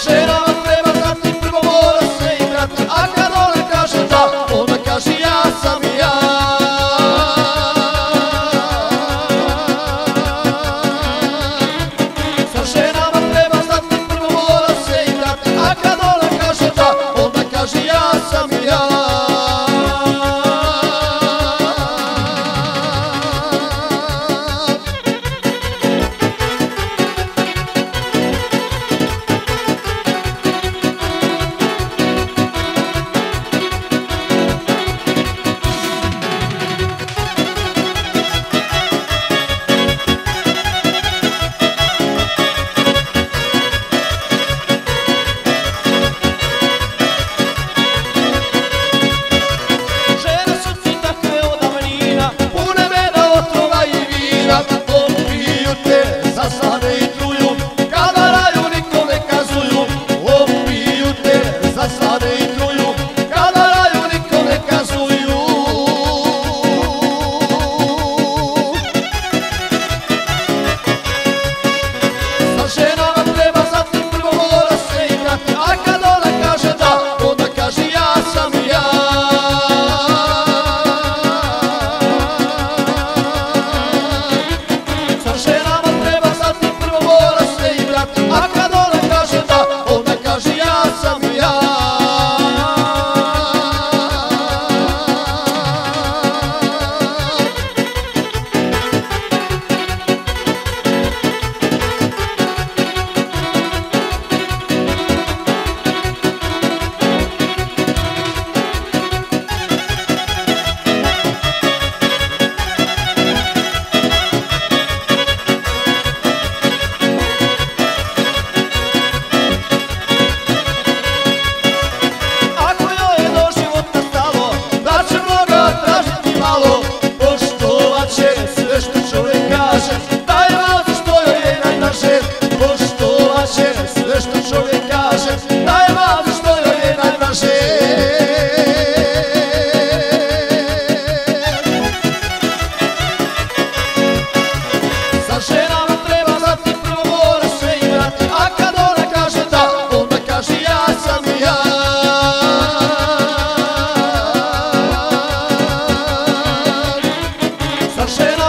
ženama treba znati, prvo mora se igrati, a kad ona kaže da, onda kaže ja sam i ja. Sa ženama treba znati, prvo mora se igrati, a kad ona kaže da, onda kaže ja sam i ja. Zasade i truju, kada raju nikom ne kazuju. Opiju te, zasade i truju, kada raju nikom ne kazuju. Sa ženama treba znati, prvo mora se igrati, a kad ona kaže da, onda kaže ja sam i ja. Sa ženama treba znati, prvo mora se igrati, a kad ona kaže da, onda kaže ja sam i ja. Ako joj je do života stalo, da će mnoga tražiti malo, poštovat će sve što čovjek kaže, da je važno što joj je najdraže. Poštovat će sve što čovjek kaže, da je važno što joj je najdraže. Sa ženama treba znati, prvo mora se igrati, a kad ona kaže da, onda kaže ja sam i ja. Sa ženama